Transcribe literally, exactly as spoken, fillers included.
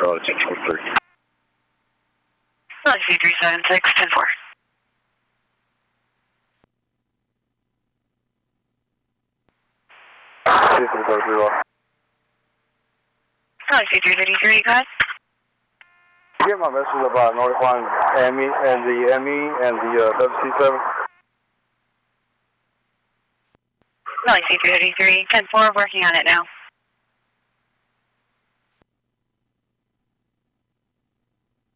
Galaxy twenty-three. Galaxy three seven six, ten four. System code three one. Galaxy three thirty-three, go ahead. You get my message about notifying M E and the M E and the uh, W C seven? Galaxy three thirty-three, ten four, working on it now.